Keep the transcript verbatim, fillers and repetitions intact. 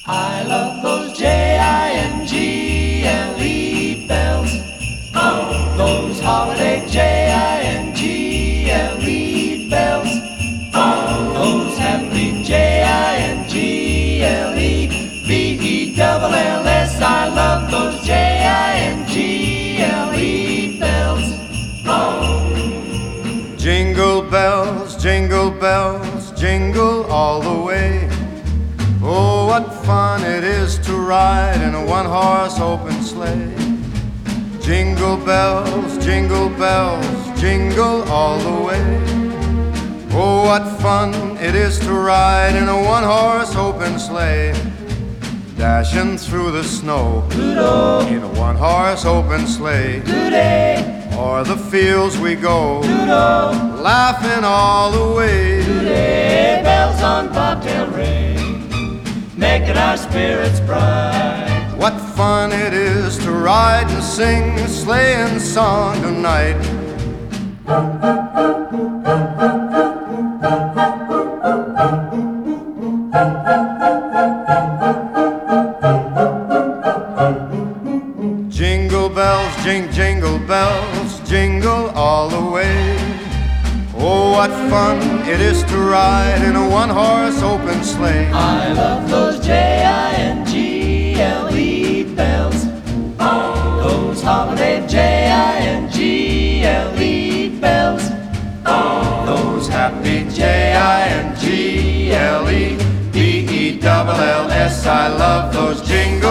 I love those J I N G L E bells. Oh, those holiday J I N G L E bells. Oh, those happy J I N G L E B E double L S. I love those J I N G L E bells. Oh, jingle bells, jingle bells, jingle all the way. Oh, what fun it is to ride in a one-horse open sleigh. Jingle bells, jingle bells, jingle all the way. Oh, what fun it is to ride in a one-horse open sleigh. Dashing through the snow Doodle. in a one-horse open sleigh. Today, O'er the fields we go, doodle, laughing all the way. today, bells on bobtail ring, making our spirits bright. What fun it is to ride and sing a sleighing song tonight. Jingle bells, jing, jingle bells, jingle all the way. Oh, what fun it is to ride in a one-horse open sleigh. I love those J I N G L E bells. Oh, those holiday J I N G L E bells. Oh, Those happy J I N G L E B E double L S. I love those jingle